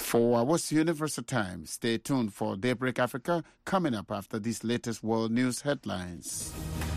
For What's Universal Time, stay tuned for Daybreak Africa coming up after these latest world news headlines.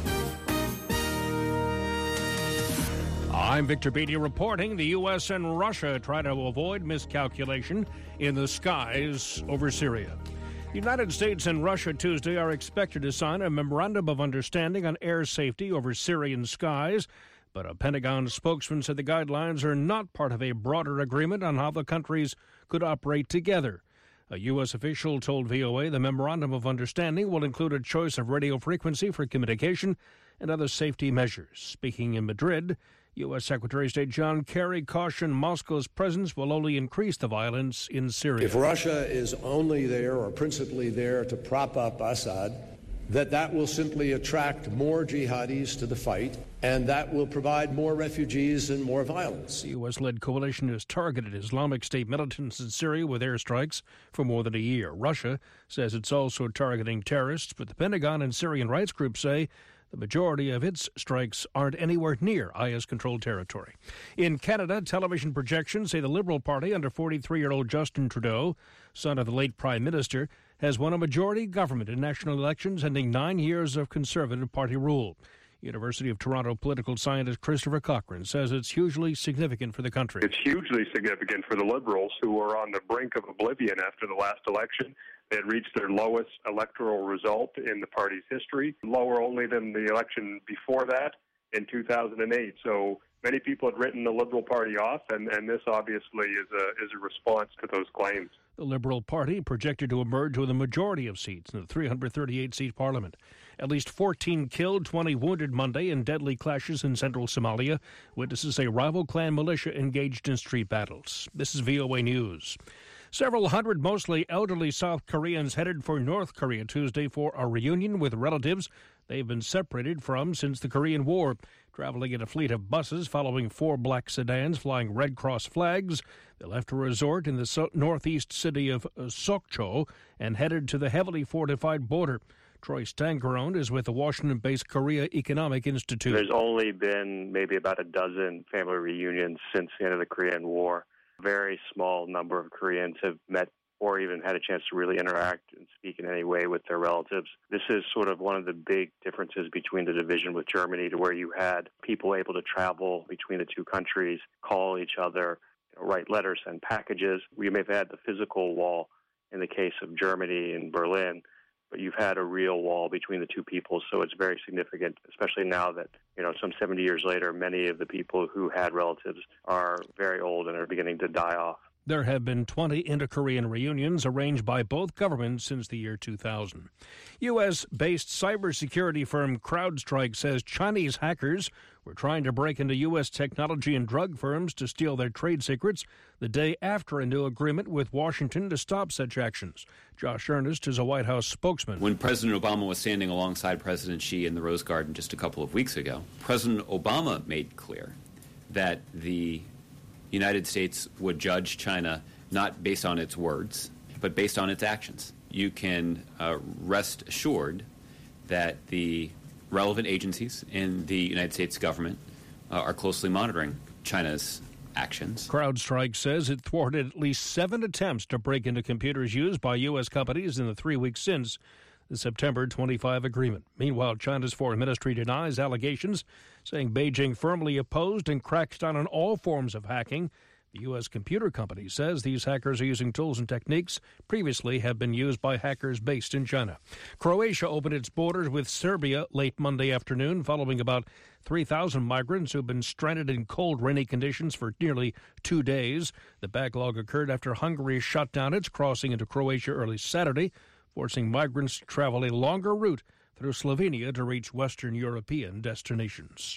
I'm Victor Beatty reporting the U.S. and Russia try to avoid miscalculation in the skies over Syria. The United States and Russia Tuesday are expected to sign a memorandum of understanding on air safety over Syrian skies, but a Pentagon spokesman said the guidelines are not part of a broader agreement on how the countries could operate together. A U.S. official told VOA the memorandum of understanding will include a choice of radio frequency for communication and other safety measures. Speaking in Madrid, U.S. Secretary of State John Kerry cautioned Moscow's presence will only increase the violence in Syria. If Russia is only there or principally there to prop up Assad, that will simply attract more jihadis to the fight, and that will provide more refugees and more violence. The U.S.-led coalition has targeted Islamic State militants in Syria with airstrikes for more than a year. Russia says it's also targeting terrorists, but the Pentagon and Syrian rights groups say the majority of its strikes aren't anywhere near IS-controlled territory. In Canada, television projections say the Liberal Party under 43-year-old Justin Trudeau, son of the late Prime Minister, has won a majority government in national elections, ending 9 years of Conservative Party rule. University of Toronto political scientist Christopher Cochrane says it's hugely significant for the country. It's hugely significant for the Liberals, who are on the brink of oblivion after the last election. They had reached their lowest electoral result in the party's history, lower only than the election before that in 2008. So many people had written the Liberal Party off, and this obviously is a response to those claims. The Liberal Party projected to emerge with a majority of seats in the 338-seat parliament. At least 14 killed, 20 wounded Monday in deadly clashes in central Somalia. Witnesses say rival clan militia engaged in street battles. This is VOA News. Several hundred mostly elderly South Koreans headed for North Korea Tuesday for a reunion with relatives they've been separated from since the Korean War. Traveling in a fleet of buses following 4 black sedans flying Red Cross flags, they left a resort in the northeast city of Sokcho and headed to the heavily fortified border. Troy Stankerone is with the Washington-based Korea Economic Institute. There's only been maybe about a dozen family reunions since the end of the Korean War. A very small number of Koreans have met or even had a chance to really interact and speak in any way with their relatives. This is sort of one of the big differences between the division with Germany, to where you had people able to travel between the two countries, call each other, write letters, send packages. We may have had the physical wall in the case of Germany and Berlin, but you've had a real wall between the two peoples, so it's very significant, especially now that, some 70 years later, many of the people who had relatives are very old and are beginning to die off. There have been 20 inter-Korean reunions arranged by both governments since the year 2000. U.S.-based cybersecurity firm CrowdStrike says Chinese hackers were trying to break into U.S. technology and drug firms to steal their trade secrets the day after a new agreement with Washington to stop such actions. Josh Earnest is a White House spokesman. When President Obama was standing alongside President Xi in the Rose Garden just a couple of weeks ago, President Obama made clear that the United States would judge China not based on its words, but based on its actions. You can rest assured that the relevant agencies in the United States government are closely monitoring China's actions. CrowdStrike says it thwarted at least 7 attempts to break into computers used by U.S. companies in the 3 weeks since the September 25 agreement. Meanwhile, China's foreign ministry denies allegations, saying Beijing firmly opposed and cracked down on all forms of hacking. The U.S. computer company says these hackers are using tools and techniques previously have been used by hackers based in China. Croatia opened its borders with Serbia late Monday afternoon, following about 3,000 migrants who've been stranded in cold, rainy conditions for nearly 2 days. The backlog occurred after Hungary shut down its crossing into Croatia early Saturday, forcing migrants to travel a longer route through Slovenia to reach Western European destinations.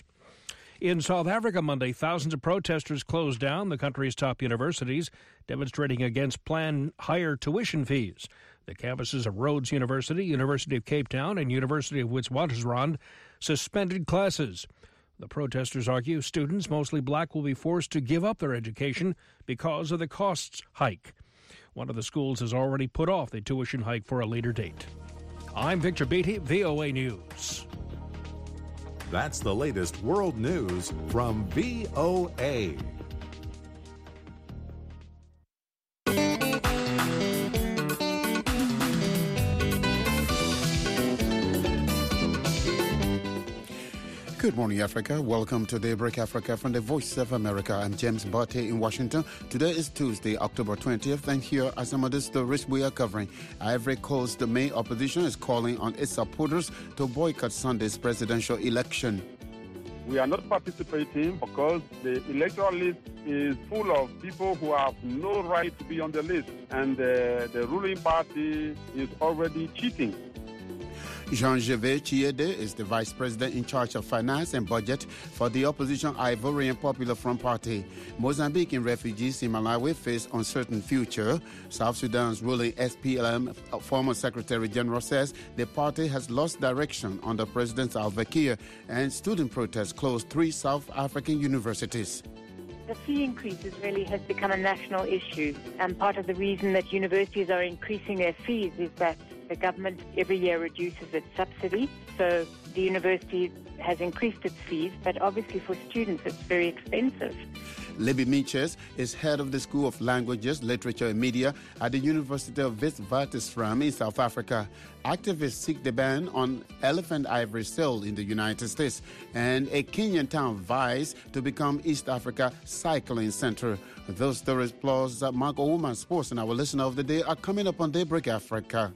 In South Africa Monday, thousands of protesters closed down the country's top universities, demonstrating against planned higher tuition fees. The campuses of Rhodes University, University of Cape Town, and University of Witwatersrand suspended classes. The protesters argue students, mostly black, will be forced to give up their education because of the costs hike. One of the schools has already put off the tuition hike for a later date. I'm Victor Beatty, VOA News. That's the latest world news from VOA. Good morning, Africa. Welcome to Daybreak Africa from the Voice of America. I'm James Barty in Washington. Today is Tuesday, October 20th, and here are some of the stories we are covering. Ivory Coast, the main opposition, is calling on its supporters to boycott Sunday's presidential election. We are not participating because the electoral list is full of people who have no right to be on the list, and the ruling party is already cheating. Jean-Gervais Chiede is the vice president in charge of finance and budget for the opposition Ivorian Popular Front Party. Mozambican refugees in Malawi face uncertain future. South Sudan's ruling SPLM former Secretary General says the party has lost direction under President Salva Kiir, and student protests closed 3 South African universities. The fee increases really has become a national issue, and part of the reason that universities are increasing their fees is that the government every year reduces its subsidy, so the university has increased its fees, but obviously for students it's very expensive. Libby Meaches is head of the School of Languages, Literature and Media at the University of Witwatersrand in South Africa. Activists seek the ban on elephant ivory sale in the United States, and a Kenyan town vies to become East Africa Cycling Center. Those stories plus Marco Woman Sports and our listener of the day are coming up on Daybreak Africa.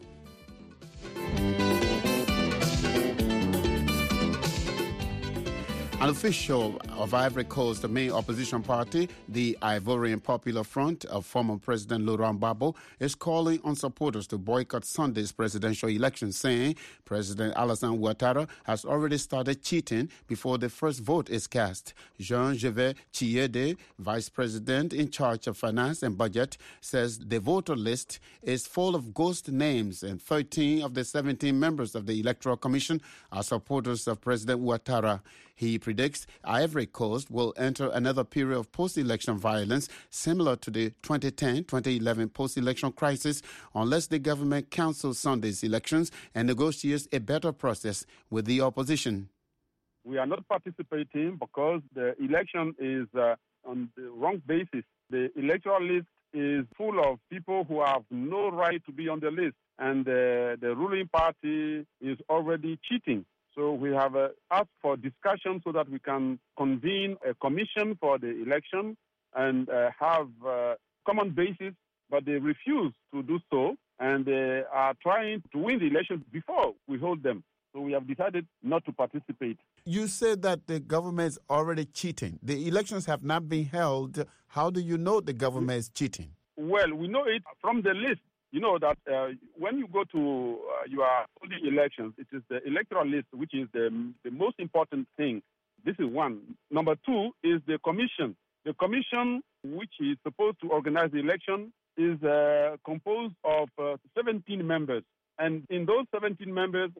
An official of Ivory Coast, the main opposition party, the Ivorian Popular Front of former President Laurent Gbagbo, is calling on supporters to boycott Sunday's presidential election, saying President Alassane Ouattara has already started cheating before the first vote is cast. Jean-Gervais Chiede, vice president in charge of finance and budget, says the voter list is full of ghost names, and 13 of the 17 members of the Electoral Commission are supporters of President Ouattara. He predicts Ivory Coast will enter another period of post-election violence similar to the 2010-2011 post-election crisis unless the government cancels Sunday's elections and negotiates a better process with the opposition. We are not participating because the election is on the wrong basis. The electoral list is full of people who have no right to be on the list, and the ruling party is already cheating. So we have asked for discussion so that we can convene a commission for the election and have common basis, but they refuse to do so, and they are trying to win the elections before we hold them. So we have decided not to participate. You said that the government is already cheating. The elections have not been held. How do you know the government is cheating? Well, we know it from the list. You know that when you go to your holding elections, it is the electoral list which is the most important thing. This is one. Number two is the commission. The commission, which is supposed to organize the election, is composed of 17 members. And in those 17 members,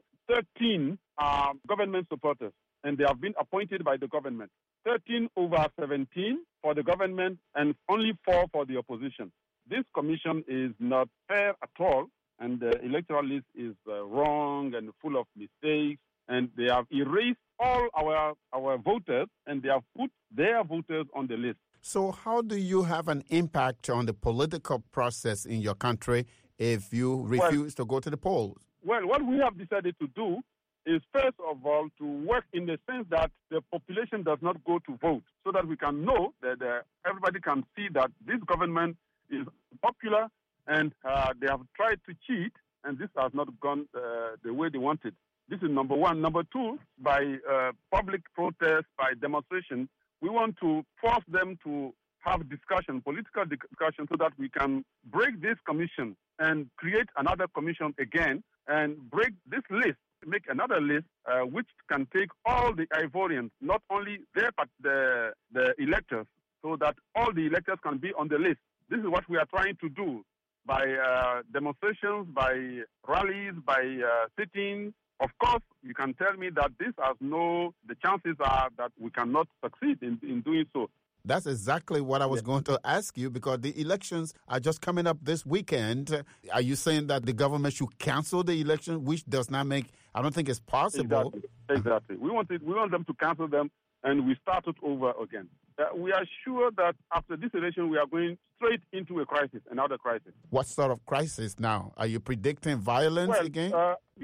13 are government supporters, and they have been appointed by the government. 13 over 17 for the government and only 4 for the opposition. This commission is not fair at all, and the electoral list is wrong and full of mistakes, and they have erased all our voters, and they have put their voters on the list. So how do you have an impact on the political process in your country if you refuse to go to the polls? Well, what we have decided to do is, first of all, to work in the sense that the population does not go to vote, so that we can know that everybody can see that this government is popular, and they have tried to cheat, and this has not gone the way they wanted. This is number one. Number two, by public protest, by demonstration, we want to force them to have discussion, political discussion, so that we can break this commission and create another commission again and break this list, make another list which can take all the Ivorians, not only their but the electors, so that all the electors can be on the list. This is what we are trying to do by demonstrations, by rallies, by sit-ins. Of course, you can tell me that the chances are that we cannot succeed in doing so. That's exactly what I was going to ask you, because the elections are just coming up this weekend. Are you saying that the government should cancel the election, which does not make, I don't think it's possible. Exactly. We want them to cancel them, and we start it over again. We are sure that after this election, we are going straight into a crisis, another crisis. What sort of crisis now? Are you predicting violence again? We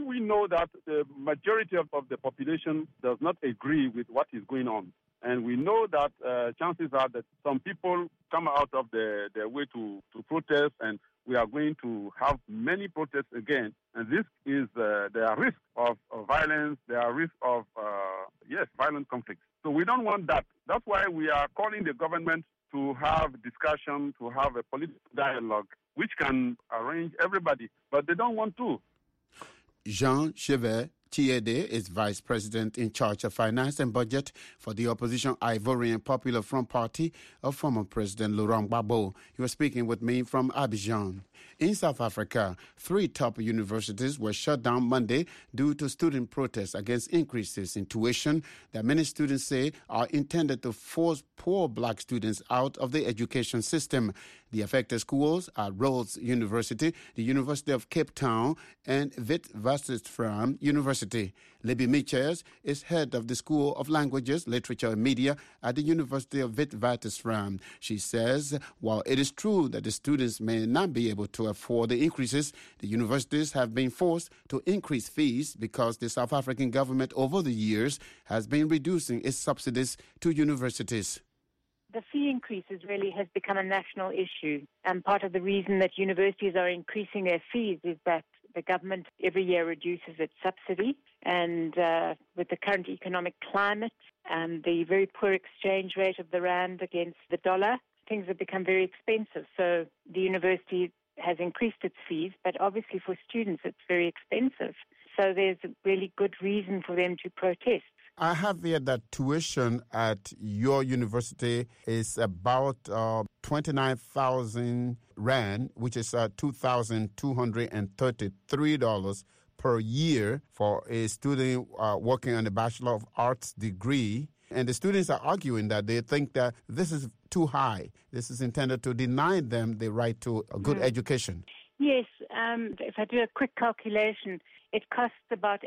when we know that the majority of the population does not agree with what is going on, and we know that chances are that some people come out of their way to protest, and we are going to have many protests again. And this is there are risks of violence, there are risks of, violent conflicts. So we don't want that. That's why we are calling the government to have discussion, to have a political dialogue, which can arrange everybody. But they don't want to. Jean Chevet Tiede is vice president in charge of finance and budget for the opposition Ivorian Popular Front Party of former President Laurent Gbagbo. He was speaking with me from Abidjan. In South Africa, 3 top universities were shut down Monday due to student protests against increases in tuition that many students say are intended to force poor black students out of the education system. The affected schools are Rhodes University, the University of Cape Town, and Witwatersrand University. Libby Mitchell is head of the School of Languages, Literature and Media at the University of Witwatersrand. She says, while it is true that the students may not be able to afford the increases, the universities have been forced to increase fees because the South African government over the years has been reducing its subsidies to universities. The fee increases really has become a national issue. And part of the reason that universities are increasing their fees is that the government every year reduces its subsidy. And with the current economic climate and the very poor exchange rate of the rand against the dollar, things have become very expensive. So the university has increased its fees, but obviously for students it's very expensive. So there's a really good reason for them to protest. I have here that tuition at your university is about 29,000 rand, which is $2,233 per year for a student working on a Bachelor of Arts degree. And the students are arguing that they think that this is too high. This is intended to deny them the right to a good education. Yes, if I do a quick calculation, it costs about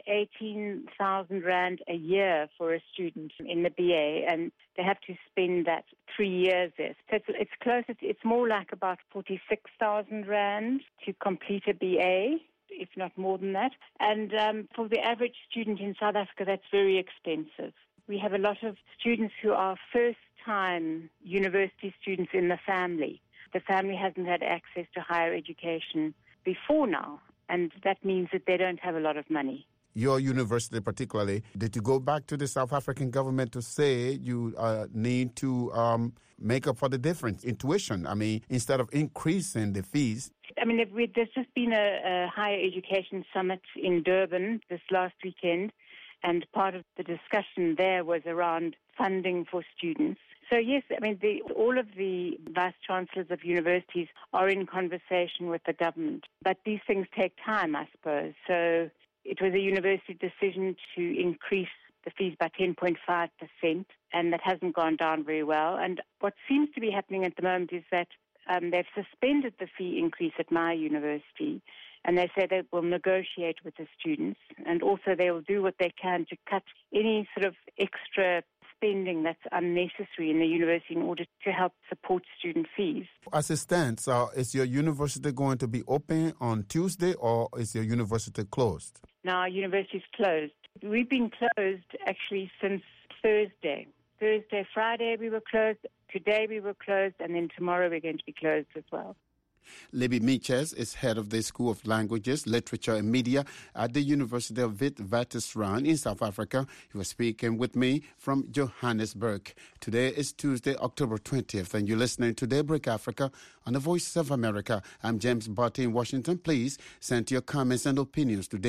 18,000 rand a year for a student in the BA, and they have to spend that 3 years there. So it's closer. It's more like about 46,000 rand to complete a BA, if not more than that. And for the average student in South Africa, that's very expensive. We have a lot of students who are first-time university students in the family. The family hasn't had access to higher education before now, and that means that they don't have a lot of money. Your university particularly, did you go back to the South African government to say you need to make up for the difference in tuition? I mean, instead of increasing the fees. I mean, there's just been a higher education summit in Durban this last weekend, and part of the discussion there was around funding for students. So yes, I mean, all of the vice-chancellors of universities are in conversation with the government. But these things take time, I suppose. So it was a university decision to increase the fees by 10.5%, and that hasn't gone down very well. And what seems to be happening at the moment is that they've suspended the fee increase at my university, and they say they will negotiate with the students, and also they will do what they can to cut any sort of extra spending that's unnecessary in the university in order to help support student fees. As it stands, is your university going to be open on Tuesday, or is your university closed? No, our university is closed. We've been closed actually since Thursday. Friday we were closed, today we were closed, and then tomorrow we're going to be closed as well. Libby Mitchell is head of the School of Languages, Literature and Media at the University of Witwatersrand in South Africa. He was speaking with me from Johannesburg. Today is Tuesday, October 20th, and you're listening to Daybreak Africa on the Voice of America. I'm James Barty in Washington. Please send your comments and opinions to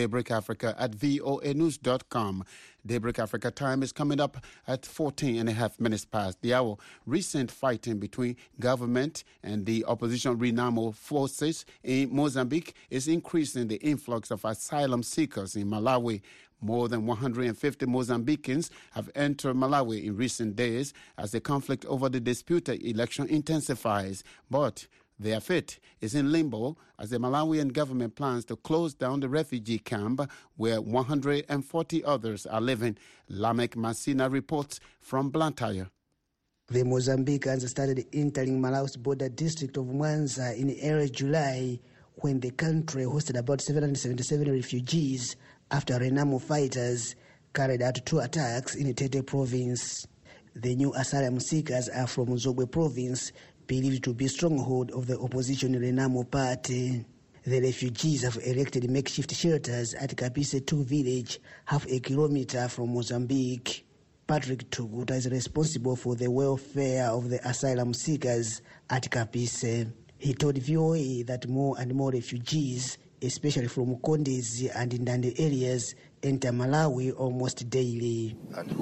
daybreakafrica@voanews.com. Daybreak Africa time is coming up at 14 and a half minutes past the hour. Recent fighting between government and the opposition Renamo forces in Mozambique is increasing the influx of asylum seekers in Malawi. More than 150 Mozambicans have entered Malawi in recent days as the conflict over the disputed election intensifies. But their fate is in limbo as the Malawian government plans to close down the refugee camp where 140 others are living. Lamek Masina reports from Blantyre. The Mozambicans started entering Malawi's border district of Mwanza in early July when the country hosted about 777 refugees after Renamo fighters carried out 2 attacks in Tete province. The new asylum seekers are from Zobwe province, believed to be stronghold of the opposition Renamo party. The refugees have erected makeshift shelters at Kapise 2 village, half a kilometer from Mozambique. Patrick Tuguta is responsible for the welfare of the asylum seekers at Kapise. He told VOA that more and more refugees, especially from Kondezi and Ndande areas, enter Malawi almost daily.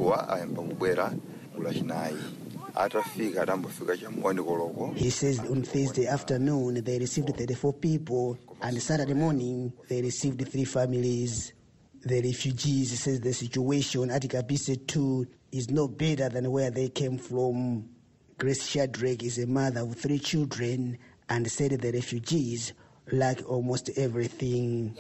He says on Thursday afternoon they received 34 people, and Saturday morning they received 3 families. The refugees says the situation at Kapise 2 is no better than where they came from. Grace Shadrack is a mother of 3 children and said the refugees lack almost everything.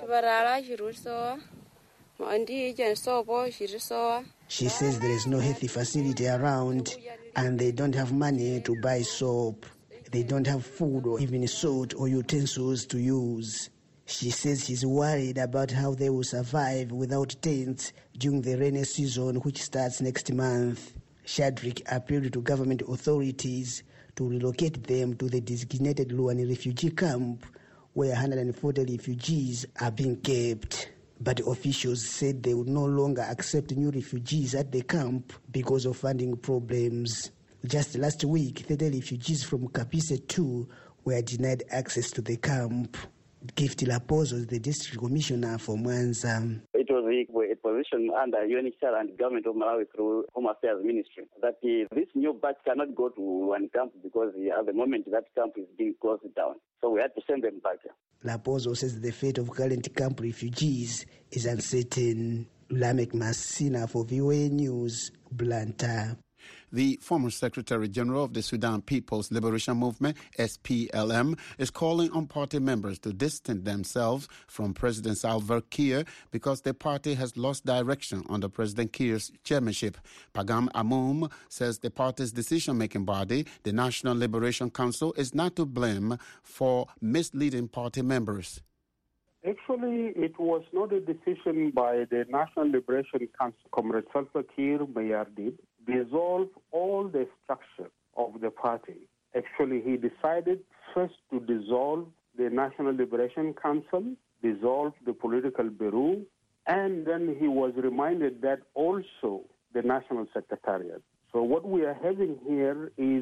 She says there is no healthy facility around and they don't have money to buy soap. They don't have food or even salt or utensils to use. She says she's worried about how they will survive without tents during the rainy season, which starts next month. Shadrack appealed to government authorities to relocate them to the designated Luani refugee camp, where 140 refugees are being kept. But officials said they would no longer accept new refugees at the camp because of funding problems. Just last week, 30 refugees from Kapise 2 were denied access to the camp. Gift Lapozo is the district commissioner for Mwanza. It was a position under UNHCR and government of Malawi through Home Affairs Ministry that this new batch cannot go to one camp because at the moment that camp is being closed down. So we had to send them back. Lapozo says the fate of current camp refugees is uncertain. Lamek Masina for VOA News, Blantyre. The former Secretary General of the Sudan People's Liberation Movement, SPLM, is calling on party members to distance themselves from President Salva Kiir because the party has lost direction under President Kiir's chairmanship. Pagam Amoum says the party's decision-making body, the National Liberation Council, is not to blame for misleading party members. Actually, it was not a decision by the National Liberation Council. Comrade Salva Kiir Mayardit dissolve all the structure of the party. Actually, he decided first to dissolve the National Liberation Council, dissolve the political bureau, and then he was reminded that also the National Secretariat. So what we are having here is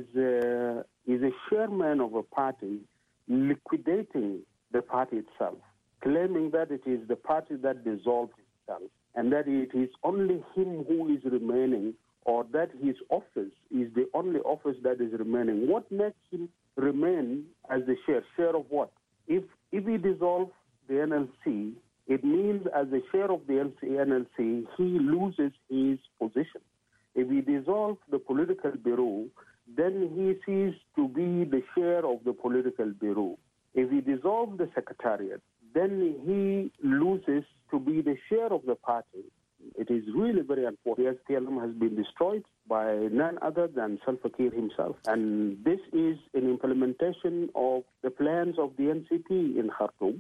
a chairman of a party liquidating the party itself, claiming that it is the party that dissolved itself and that it is only him who is remaining, or that his office is the only office that is remaining. What makes him remain as the share of what? If he dissolves the NLC, it means as the chair of the NLC, he loses his position. If he dissolves the political bureau, then he ceases to be the chair of the political bureau. If he dissolves the secretariat, then he loses to be the chair of the party. It is really very unfortunate. The SPLM has been destroyed by none other than Salva Kiir himself. And this is an implementation of the plans of the NCP in Khartoum,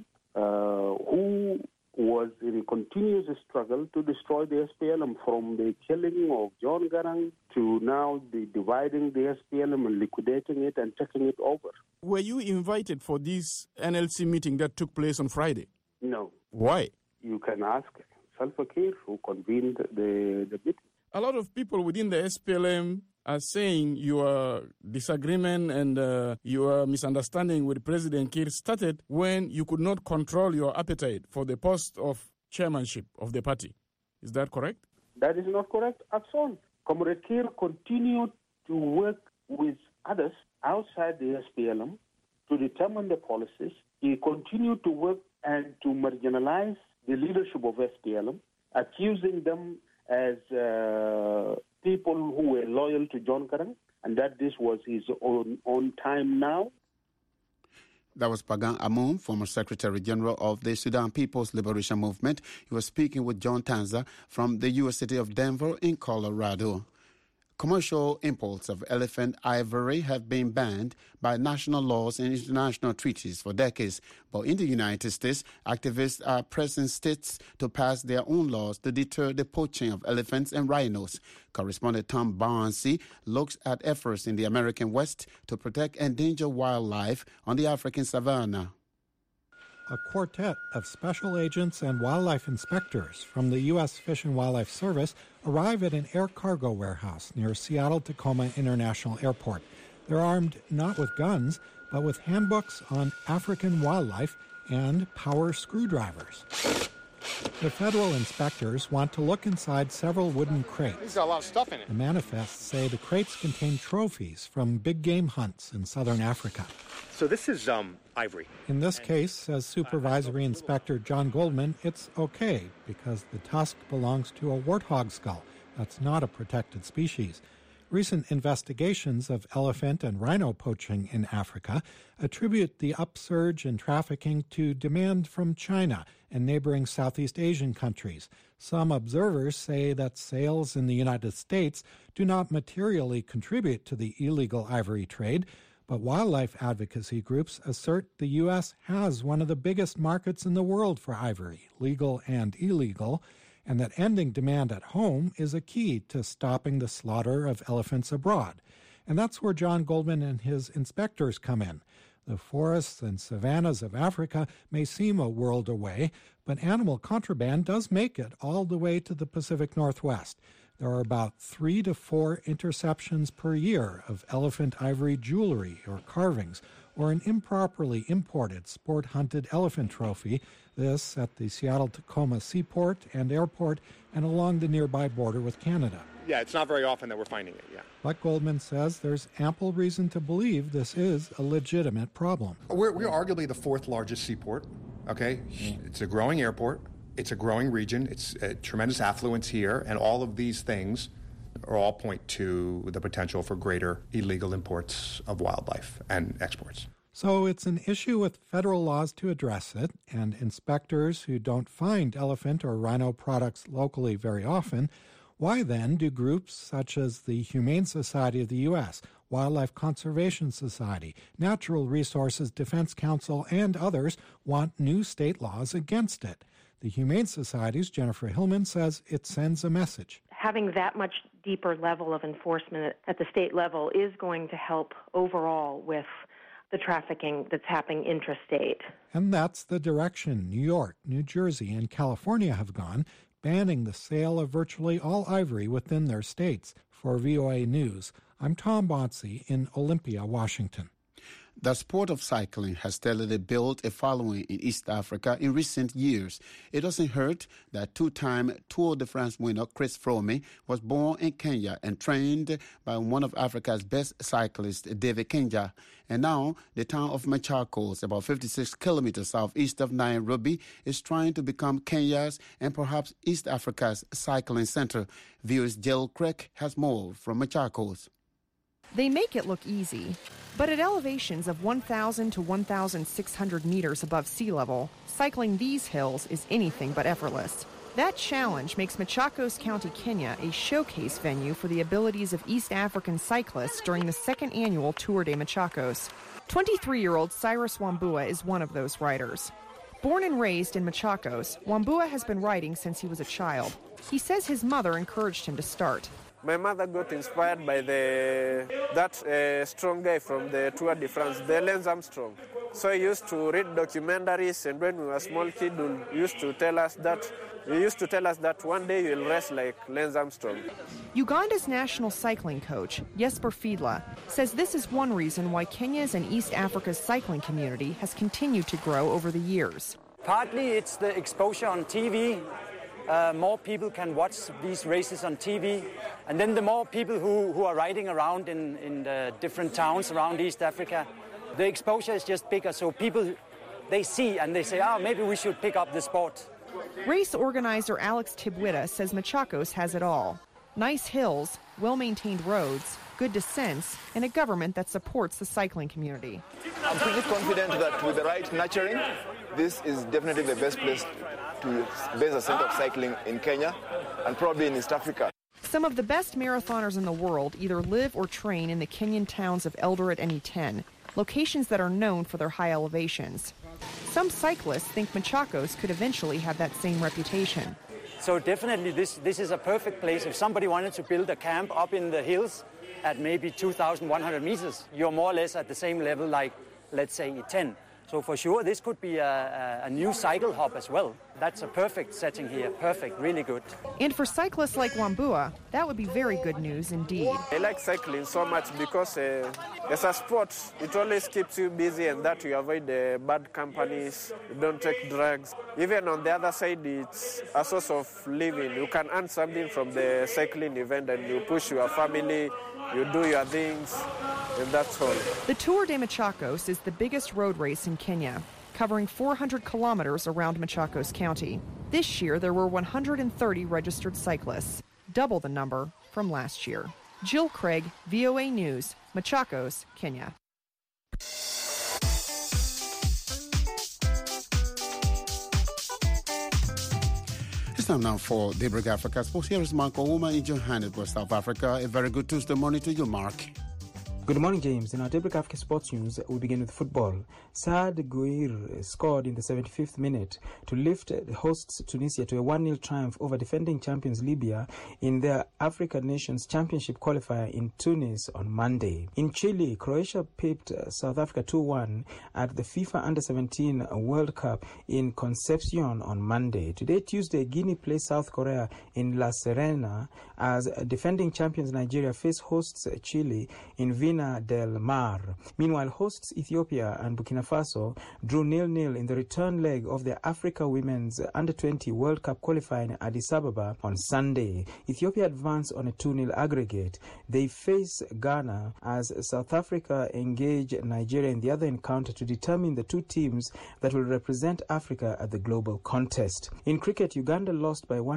who was in continuous struggle to destroy the SPLM, from the killing of John Garang to now the dividing the SPLM and liquidating it and taking it over. Were you invited for this NLC meeting that took place on Friday? No. Why? You can ask Salva Kiir, who convened the meeting. A lot of people within the SPLM are saying your disagreement and your misunderstanding with President Kiir started when you could not control your appetite for the post of chairmanship of the party. Is that correct? That is not correct at all. Comrade Kiir continued to work with others outside the SPLM to determine the policies. He continued to work and to marginalize the leadership of SPLM, accusing them as people who were loyal to John Garang, and that this was his own time now. That was Pagan Amoum, former Secretary General of the Sudan People's Liberation Movement. He was speaking with John Tanza from the U.S. city of Denver in Colorado. Commercial imports of elephant ivory have been banned by national laws and international treaties for decades. But in the United States, activists are pressing states to pass their own laws to deter the poaching of elephants and rhinos. Correspondent Tom Barnsey looks at efforts in the American West to protect endangered wildlife on the African savanna. A quartet of special agents and wildlife inspectors from the U.S. Fish and Wildlife Service arrive at an air cargo warehouse near Seattle-Tacoma International Airport. They're armed not with guns, but with handbooks on African wildlife and power screwdrivers. The federal inspectors want to look inside several wooden crates. There's a lot of stuff in it. The manifests say the crates contain trophies from big game hunts in southern Africa. So this is ivory. In this case, says Supervisory Inspector John Goldman, it's okay because the tusk belongs to a warthog skull. That's not a protected species. Recent investigations of elephant and rhino poaching in Africa attribute the upsurge in trafficking to demand from China and neighboring Southeast Asian countries. Some observers say that sales in the United States do not materially contribute to the illegal ivory trade, but wildlife advocacy groups assert the U.S. has one of the biggest markets in the world for ivory, legal and illegal, and that ending demand at home is a key to stopping the slaughter of elephants abroad. And that's where John Goldman and his inspectors come in. The forests and savannas of Africa may seem a world away, but animal contraband does make it all the way to the Pacific Northwest. There are about 3 to 4 interceptions per year of elephant ivory jewelry or carvings, or an improperly imported sport-hunted elephant trophy, this at the Seattle-Tacoma Seaport and Airport and along the nearby border with Canada. Yeah, it's not very often that we're finding it, yeah. But Goldman says there's ample reason to believe this is a legitimate problem. We're arguably the 4th largest seaport, okay? It's a growing airport. It's a growing region. It's a tremendous affluence here, and all of these things all point to the potential for greater illegal imports of wildlife and exports. So it's an issue with federal laws to address it, and inspectors who don't find elephant or rhino products locally very often. Why then do groups such as the Humane Society of the U.S., Wildlife Conservation Society, Natural Resources Defense Council, and others want new state laws against it? The Humane Society's Jennifer Hillman says it sends a message. Having that much deeper level of enforcement at the state level is going to help overall with the trafficking that's happening intrastate. And that's the direction New York, New Jersey, and California have gone, banning the sale of virtually all ivory within their states. For VOA News, I'm Tom Barnsey in Olympia, Washington. The sport of cycling has steadily built a following in East Africa in recent years. It doesn't hurt that 2-time Tour de France winner Chris Froome was born in Kenya and trained by one of Africa's best cyclists, David Kinja. And now the town of Machakos, about 56 kilometers southeast of Nairobi, is trying to become Kenya's and perhaps East Africa's cycling center. VOA's Jill Craig has more from Machakos. They make it look easy, but at elevations of 1,000 to 1,600 meters above sea level, cycling these hills is anything but effortless. That challenge makes Machakos County, Kenya, a showcase venue for the abilities of East African cyclists during the second annual Tour de Machakos. 23-year-old Cyrus Wambua is one of those riders. Born and raised in Machakos, Wambua has been riding since he was a child. He says his mother encouraged him to start. My mother got inspired by that strong guy from the Tour de France, the Lance Armstrong. So he used to read documentaries, and when we were small kids, he used to tell us that one day you'll race like Lance Armstrong. Uganda's national cycling coach, Jesper Fiedla, says this is one reason why Kenya's and East Africa's cycling community has continued to grow over the years. Partly it's the exposure on TV. More people can watch these races on TV. And then the more people who are riding around in the different towns around East Africa, the exposure is just bigger. So people, they see and they say, maybe we should pick up the sport. Race organizer Alex Tibwita says Machakos has it all. Nice hills, well-maintained roads, good descents, and a government that supports the cycling community. I'm pretty confident that with the right nurturing, this is definitely the best place to base a center of cycling in Kenya and probably in East Africa. Some of the best marathoners in the world either live or train in the Kenyan towns of Eldoret and Iten, locations that are known for their high elevations. Some cyclists think Machakos could eventually have that same reputation. So definitely this is a perfect place. If somebody wanted to build a camp up in the hills at maybe 2,100 meters, you're more or less at the same level like, let's say, Iten. So for sure, this could be a new cycle hub as well. That's a perfect setting here. Perfect, really good. And for cyclists like Wambua, that would be very good news indeed. I like cycling so much because as a sport, it always keeps you busy and that you avoid bad companies, you don't take drugs. Even on the other side, it's a source of living. You can earn something from the cycling event and you push your family, you do your things, and that's all. The Tour de Machakos is the biggest road race in Kenya, covering 400 kilometers around Machakos County. This year, there were 130 registered cyclists, double the number from last year. Jill Craig, VOA News, Machakos, Kenya. It's time now for Daybreak Africa Sports. Here is Mark Ouma in Johannesburg, South Africa. A very good Tuesday morning to you, Mark. Good morning, James. In our Daybreak Africa Sports News, we begin with football. Saad Gouir scored in the 75th minute to lift the hosts Tunisia to a 1-0 triumph over defending champions Libya in their African Nations Championship qualifier in Tunis on Monday. In Chile, Croatia pipped South Africa 2-1 at the FIFA Under-17 World Cup in Concepcion on Monday. Today, Tuesday, Guinea plays South Korea in La Serena as defending champions Nigeria face hosts Chile in Vina del Mar. Meanwhile, hosts Ethiopia and Burkina Faso drew 0-0 in the return leg of the Africa Women's Under-20 World Cup qualifying in Addis Ababa on Sunday. Ethiopia advanced on a 2-0 aggregate. They face Ghana as South Africa engage Nigeria in the other encounter to determine the two teams that will represent Africa at the global contest. In cricket, Uganda lost by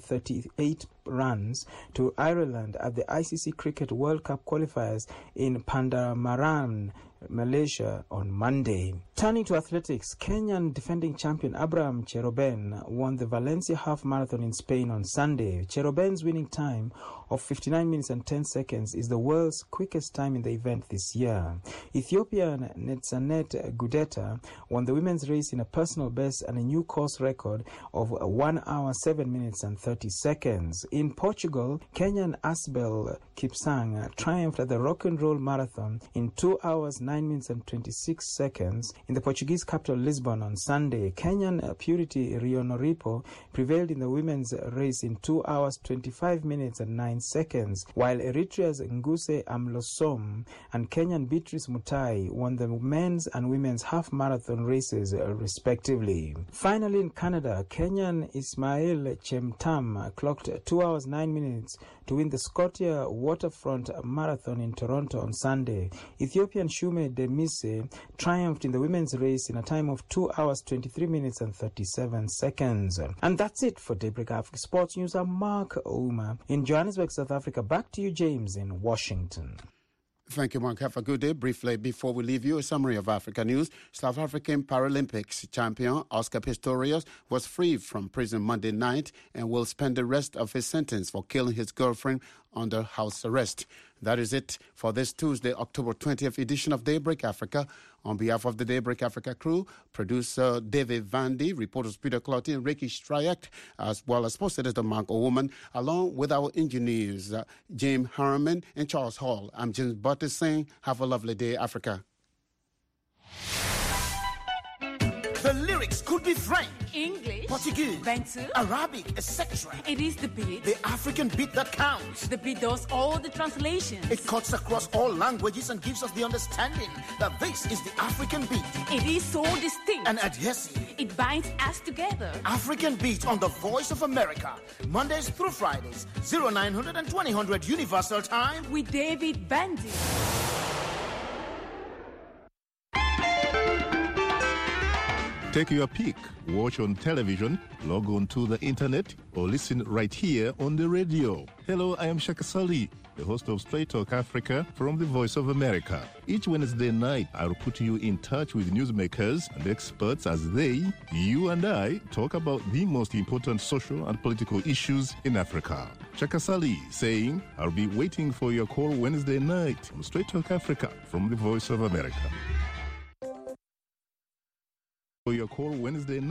138 runs to Ireland at the ICC Cricket World Cup qualifiers in Pandamaran, Malaysia on Monday. Turning to athletics, Kenyan defending champion Abraham Cheroben won the Valencia Half Marathon in Spain on Sunday. Cheroben's winning time of 59 minutes and 10 seconds is the world's quickest time in the event this year. Ethiopian Netzanet Gudeta won the women's race in a personal best and a new course record of 1 hour 7 minutes and 30 seconds. In Portugal, Kenyan Asbel Kipsang triumphed at the Rock and Roll Marathon in 2 hours 9 minutes and 26 seconds in the Portuguese capital Lisbon on Sunday. Kenyan Purity Rionoripo prevailed in the women's race in 2 hours 25 minutes and 9 seconds, while Eritrea's Nguse Amlosom and Kenyan Beatrice Mutai won the men's and women's half marathon races respectively. Finally, in Canada, Kenyan Ismail Chemtam clocked 2 hours 9 minutes to win the Scotia Waterfront Marathon in Toronto on Sunday. Ethiopian Shume Demise triumphed in the women's race in a time of 2 hours 23 minutes and 37 seconds. And that's it for Daybreak Africa Sports News. I'm Mark Ouma in Johannesburg, South Africa. Back to you, James, in Washington. Thank you, Mark. Have a good day. Briefly, before we leave you, a summary of Africa news. South African Paralympics champion Oscar Pistorius was freed from prison Monday night and will spend the rest of his sentence for killing his girlfriend under house arrest. That is it for this Tuesday, October 20th edition of Daybreak Africa. On behalf of the Daybreak Africa crew, producer David Vandy, reporters Peter Clotty and Ricky Stryack, as well as sports editor Mark Owoman, along with our engineers, James Harriman and Charles Hall. I'm James Butter saying, have a lovely day, Africa. The lyrics could be French, English, Portuguese, Bantu, Arabic, etc. It is the beat. The African beat that counts. The beat does all the translations. It cuts across all languages and gives us the understanding that this is the African beat. It is so distinct and adhesive. It binds us together. African beat on the Voice of America. Mondays through Fridays, 0900 and 2000 Universal Time. With David Bandy. Take your pick. Watch on television, log on to the internet, or listen right here on the radio. Hello, I am Shaka Sali, the host of Straight Talk Africa from the Voice of America. Each Wednesday night, I'll put you in touch with newsmakers and experts as they, you and I, talk about the most important social and political issues in Africa. Shaka Sali saying, I'll be waiting for your call Wednesday night on Straight Talk Africa from the Voice of America. For your call Wednesday night.